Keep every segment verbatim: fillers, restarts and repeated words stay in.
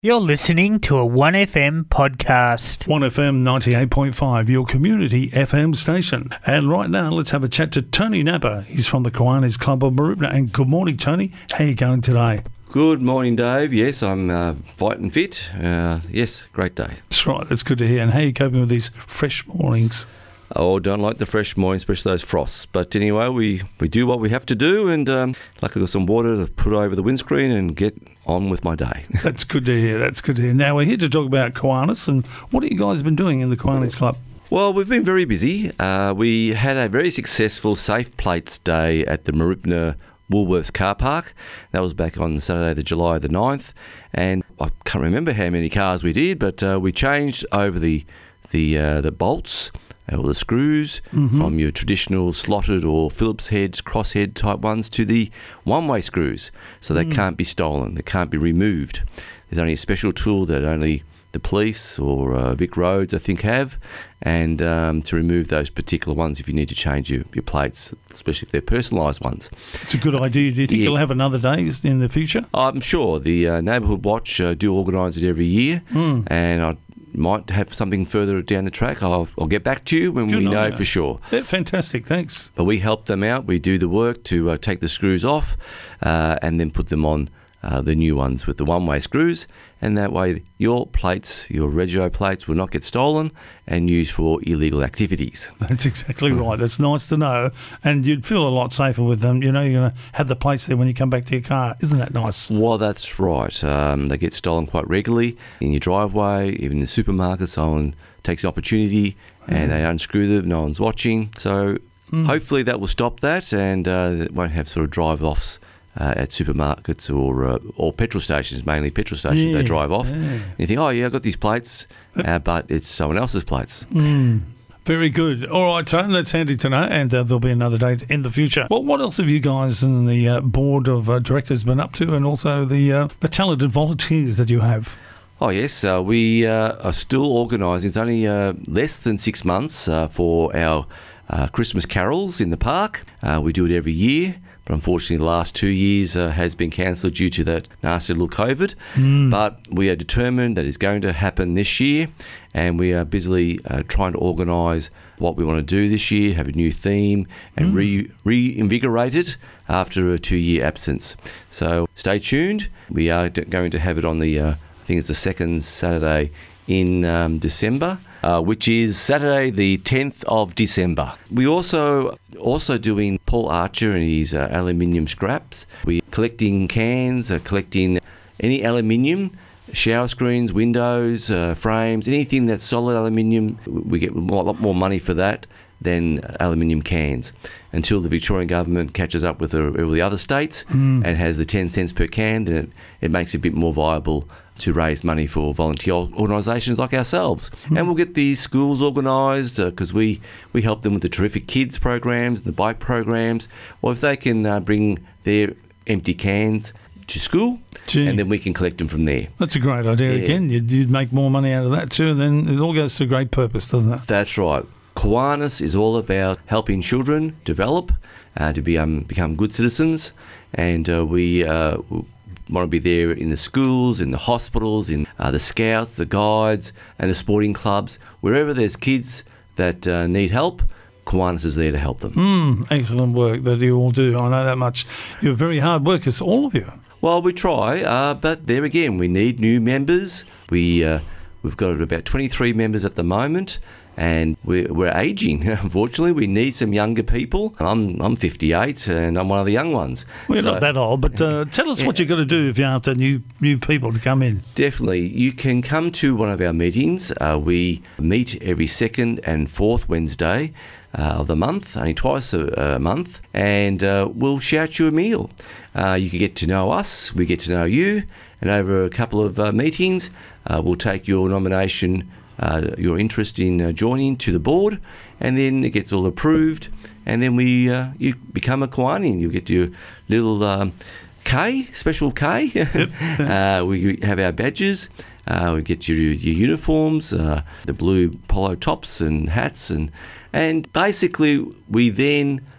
You're listening to a one F M podcast. one F M ninety-eight point five, your community F M station. And right now, let's have a chat to Tony Napper. He's from the Kiwanis Club of Mooroopna. And good morning, Tony. How are you going today? Good morning, Dave. Yes, I'm uh, fighting fit. Uh, yes, great day. That's right. That's good to hear. And how are you coping with these fresh mornings? Oh, don't like the fresh mornings, especially those frosts. But anyway, we, we do what we have to do, and um, luckily got some water to put over the windscreen and get on with my day. That's good to hear. That's good to hear. Now, we're here to talk about Kiwanis, and what have you guys been doing in the Kiwanis Club? Well, we've been very busy. Uh, we had a very successful Safe Plates Day at the Mooroopna Woolworths car park. That was back on Saturday, the July the ninth, and I can't remember how many cars we did, but uh, we changed over the the uh, the bolts or the screws mm-hmm. from your traditional slotted or Phillips head, crosshead type ones to the one-way screws, so they mm. can't be stolen, they can't be removed. There's only a special tool that only the police or uh, Vic Roads, I think, have, and um, to remove those particular ones if you need to change your, your plates, especially if they're personalised ones. It's a good idea. Do you think yeah. you'll have another day in the future? I'm sure. The uh, Neighbourhood Watch uh, do organise it every year, mm. and I might have something further down the track. I'll, I'll get back to you when Good we know you. for sure. Yeah, fantastic, thanks. But we help them out. We do the work to uh, take the screws off uh, and then put them on uh, the new ones with the one-way screws, and that way your plates, your Regio plates, will not get stolen and used for illegal activities. That's exactly right. That's nice to know, and you'd feel a lot safer with them. You know, you're going to have the plates there when you come back to your car. Isn't that nice? Well, that's right. Um, they get stolen quite regularly in your driveway, even in the supermarket. Someone takes the opportunity and mm. they unscrew them. No one's watching. So mm. hopefully that will stop that, and uh, it won't have sort of drive-offs Uh, at supermarkets or uh, or petrol stations, mainly petrol stations. Yeah, they drive off. Yeah. And you think, oh yeah, I've got these plates, uh, but it's someone else's plates. Mm. Very good. All right, Tony, that's handy to know, and uh, there'll be another date in the future. Well, what else have you guys and the uh, board of uh, directors been up to, and also the uh, the talented volunteers that you have? Oh yes, uh, we uh, are still organising. It's only uh, less than six months uh, for our uh, Christmas carols in the park. Uh, we do it every year. But unfortunately, the last two years uh, has been cancelled due to that nasty little COVID. Mm. But we are determined that it's going to happen this year, and we are busily uh, trying to organise what we want to do this year, have a new theme, and mm. re- reinvigorate it after a two-year absence. So stay tuned. We are d- going to have it on the, uh, I think it's the second Saturday in um, December. Uh, which is Saturday the tenth of December. We also also doing Paul Archer and his uh, aluminium scraps. We're collecting cans, uh, collecting any aluminium, shower screens, windows, uh, frames, anything that's solid aluminium. We get a lot more money for that than aluminium cans, until the Victorian government catches up with the, all the other states mm. and has the ten cents per can. Then it, it makes it a bit more viable to raise money for volunteer organisations like ourselves. Mm. And we'll get these schools organised because uh, we, we help them with the Terrific Kids programs, the bike programs. Or if they can uh, bring their empty cans to school, Gee. and then we can collect them from there. That's a great idea. Yeah. Again, you'd, you'd make more money out of that too, and then it all goes to great purpose, doesn't it? That's right. Kiwanis is all about helping children develop, uh, to be, um, become good citizens, and uh, we uh, want to be there in the schools, in the hospitals, in uh, the scouts, the guides, and the sporting clubs. Wherever there's kids that uh, need help, Kiwanis is there to help them. Mm, excellent work that you all do. I know that much. You're very hard workers, all of you. Well, we try, uh, but there again, we need new members. We, uh, we've got about twenty-three members at the moment. And we're, we're ageing, unfortunately. We need some younger people. I'm I'm fifty-eight, and I'm one of the young ones. Well, you're so, not that old, but uh, tell us yeah. what you've got to do if you're after new new people to come in. Definitely. You can come to one of our meetings. Uh, we meet every second and fourth Wednesday uh, of the month, only twice a, a month, and uh, we'll shout you a meal. Uh, you can get to know us, we get to know you, and over a couple of uh, meetings, uh, we'll take your nomination, Uh, your interest in uh, joining to the board, and then it gets all approved, and then we uh, you become a Kiwani. You get your little um, K, special K. Yep. uh, we have our badges. Uh, we get your, your uniforms, uh, the blue polo tops and hats, and and basically we then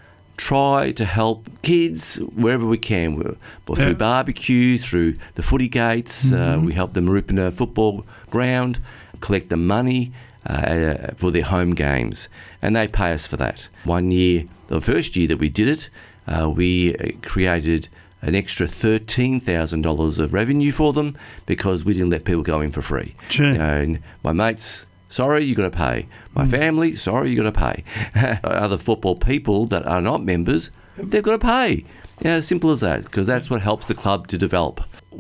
try to help kids wherever we can, We're, or through Yeah. barbecues, through the footy gates. Uh, we help the Marupina football ground, collect the money uh, for their home games, and they pay us for that. One year, the first year that we did it, uh, we created an extra thirteen thousand dollars of revenue for them because we didn't let people go in for free. Gee. You know, and my mates, sorry, you got to pay. My family, sorry, you got to pay. Other football people that are not members, they've got to pay. Yeah, simple as that, because that's what helps the club to develop.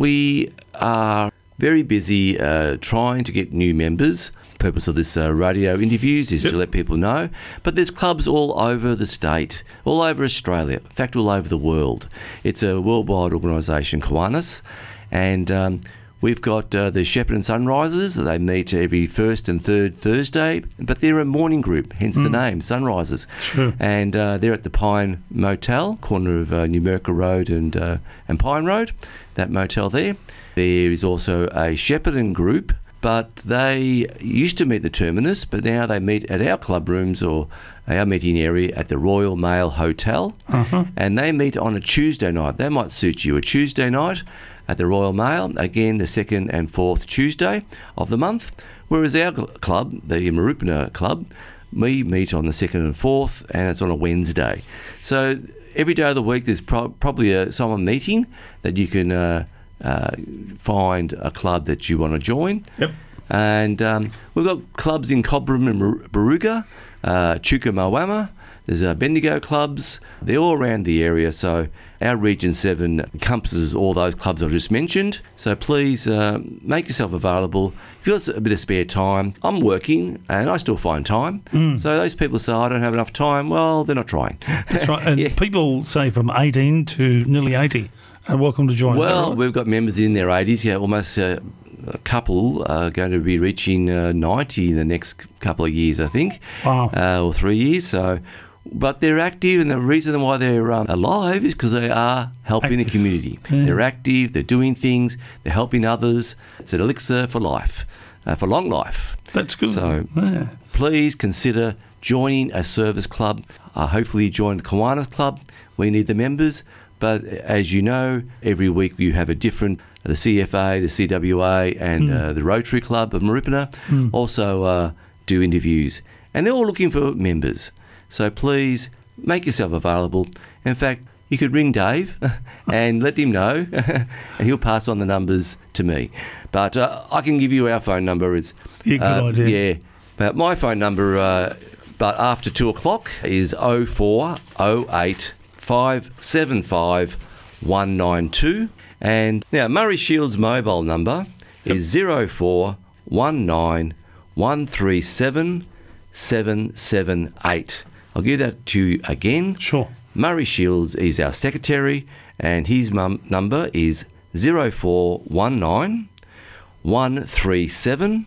We are very busy uh, trying to get new members. The purpose of this uh, radio interviews is Yep. to let people know. But there's clubs all over the state, all over Australia, in fact, all over the world. It's a worldwide organisation, Kiwanis, and um, we've got uh, the Shepparton Sunrisers. They meet every first and third Thursday, but they're a morning group, hence the name, Sunrisers. Sure. And uh, they're at the Pine Motel, corner of uh, Numurkah Road and uh, and Pine Road, that motel there. There is also a Shepparton group, but they used to meet the Terminus, but now they meet at our club rooms or our meeting area at the Royal Mail Hotel. Uh-huh. And they meet on a Tuesday night. That might suit you. A Tuesday night at the Royal Mail, again the second and fourth Tuesday of the month. Whereas our cl- club, the Marupina Club, we meet on the second and fourth, and it's on a Wednesday. So every day of the week there's pro- probably a, someone meeting that you can uh, uh, find a club that you want to join. Yep. And um, we've got clubs in Cobram and Mar- Baruga, uh, Chuka-Mawama. There's uh, Bendigo clubs. They're all around the area. So our Region seven encompasses all those clubs I've just mentioned. So please uh, make yourself available. If you've got a bit of spare time, I'm working and I still find time. So those people say, I don't have enough time. Well, they're not trying. That's right. And Yeah. people say from eighteen to nearly eighty are welcome to join. Is that Well, right? we've got members in their eighties. Yeah, almost uh, a couple are going to be reaching uh, ninety in the next couple of years, I think. Wow. Uh, or three years. So, but they're active, and the reason why they're um, alive is because they are helping the Active. community. Yeah. They're active. They're doing things. They're helping others. It's an elixir for life, uh, for long life. That's good. So- yeah. Please consider joining a service club. Uh, hopefully, join the Kiwanis Club. We need the members. But as you know, every week you have a different, the C F A, the C W A, and uh, the Rotary Club of Marupina also uh, do interviews. And they're all looking for members. So please make yourself available. In fact, you could ring Dave and let him know, and he'll pass on the numbers to me. But uh, I can give you our phone number. It's Yeah, good uh, idea. Yeah, but my phone number, uh, but after two o'clock, is oh four oh eight five seven five one nine two. And now Murray Shields' mobile number is zero four one nine one three seven seven seven eight. I'll give that to you again. Sure. Murray Shields is our secretary, and his mum number is zero four one nine one three seven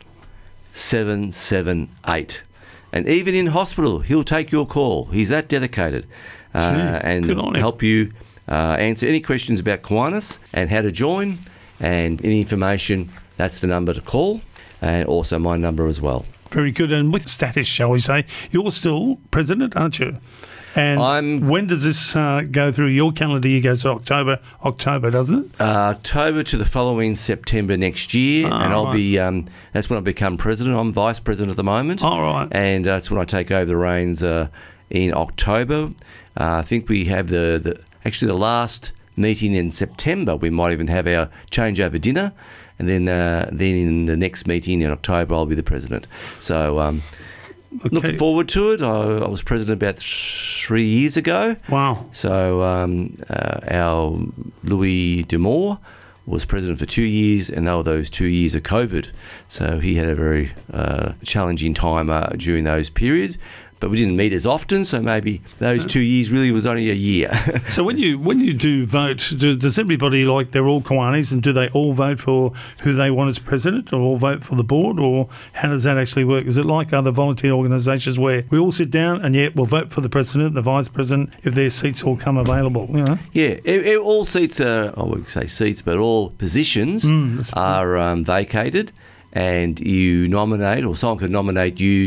seven seven eight. And even in hospital, he'll take your call. He's that dedicated, uh, Gee, and good on him. help you uh, answer any questions about Kiwanis and how to join, and any information. That's the number to call, and also my number as well. Very good. And with status, shall we say, you're still president, aren't you? And I'm- when does this uh, go through your calendar? You go to October, October, doesn't it? Uh, October to the following September next year, Ah, and I'll right. be. Um, that's when I become president. I'm vice president at the moment. All right. And uh, that's when I take over the reins uh, in October. Uh, I think we have the, the actually the last meeting in September. We might even have our changeover dinner, and then uh, then in the next meeting in October, I'll be the president. So. Um, Okay. Looking forward to it. I, I was president about three years ago. Wow. So um, uh, our Louis Demore was president for two years, and they were those two years of COVID. So he had a very uh, challenging time uh, during those periods. But we didn't meet as often, so maybe those two years really was only a year. So when you when you do vote, do, does everybody, like, they're all Kiwanis, and do they all vote for who they want as president, or all vote for the board, or how does that actually work? Is it like other volunteer organisations where we all sit down and, yeah, we'll vote for the president, the vice president, if their seats all come available, you know? Yeah, it, it, all seats are, I would say seats, but all positions Mm, that's are um, vacated, and you nominate, or someone can nominate you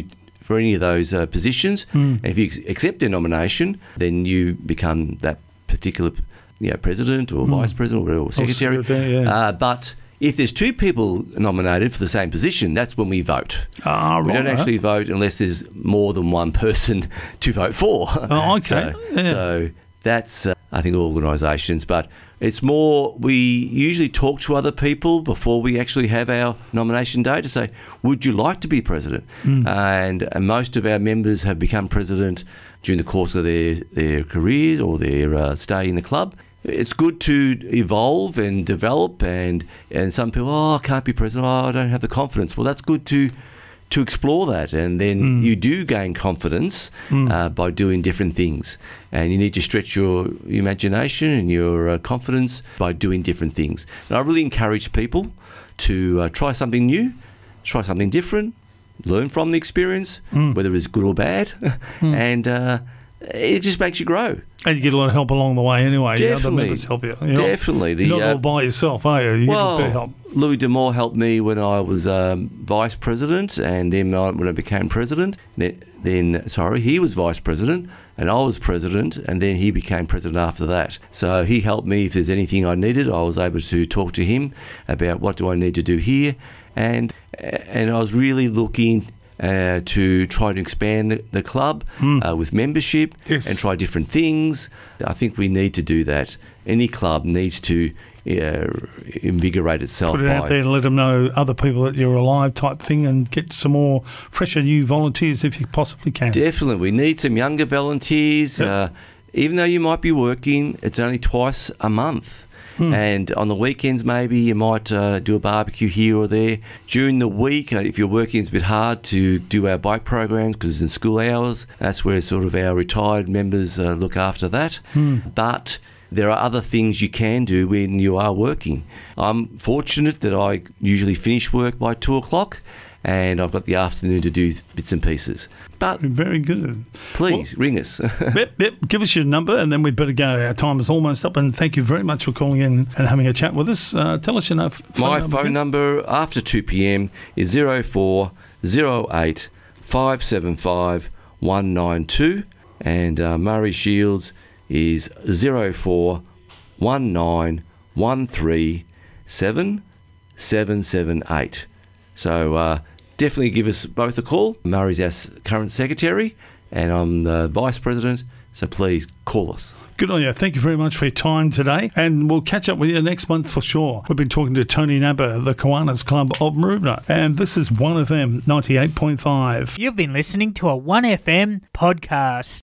for any of those uh, positions. Mm. And if you ex- accept their nomination, then you become that particular, you know, president or Mm. vice president or, or secretary. secretary, yeah. uh, but if there's two people nominated for the same position, that's when we vote. Ah, We right. don't actually vote unless there's more than one person to vote for. Oh, okay. So, Yeah. so that's, uh, I think, organisations. But it's more, we usually talk to other people before we actually have our nomination day to say, would you like to be president? Mm. And, and most of our members have become president during the course of their, their careers or their uh, stay in the club. It's good to evolve and develop, and, and some people, oh, I can't be president, oh, I don't have the confidence. Well, that's good to to explore that, and then Mm. you do gain confidence Mm. uh, by doing different things. And you need to stretch your imagination and your uh, confidence by doing different things. And I really encourage people to uh, try something new, try something different, learn from the experience, Mm. whether it's good or bad, Mm. and uh, it just makes you grow. And you get a lot of help along the way anyway. The other Definitely. members help you. You're not, Definitely. The, you're not uh, all by yourself, are you? You well, get a bit of help. Louis D'Amour helped me when I was um, vice president, and then I, when I became president, then, then, sorry, he was vice president, and I was president, and then he became president after that. So he helped me if there's anything I needed. I was able to talk to him about what do I need to do here, and and I was really looking Uh, to try to expand the, the club Mm. uh, with membership Yes. and try different things. I think we need to do that. Any club needs to uh, invigorate itself. Put it by, out there and let them know, other people, that you're alive type thing, and get some more fresher new volunteers if you possibly can. Definitely. We need some younger volunteers. Yep. Uh, even though you might be working, it's only twice a month. Hmm. And on the weekends, maybe you might uh, do a barbecue here or there. During the week, uh, if you're working, it's a bit hard to do our bike programs because it's in school hours. That's where sort of our retired members uh, look after that. Hmm. But there are other things you can do when you are working. I'm fortunate that I usually finish work by two o'clock, and I've got the afternoon to do bits and pieces. But Very good. please, ring us. Yep, yep. Give us your number, and then we'd better go. Our time is almost up, and thank you very much for calling in and having a chat with us. Uh, tell us your no- phone My number. phone again. number after two p.m. is zero four zero eight five seven five one nine two, and uh, Murray Shields is zero four one nine one three seven seven seven eight. So uh, definitely give us both a call. Murray's our s- current secretary, and I'm the vice president, so please call us. Good on you. Thank you very much for your time today, and we'll catch up with you next month for sure. We've been talking to Tony Napper, the Kiwanis Club of Maroubra, and this is one F M ninety-eight point five. You've been listening to a one F M podcast.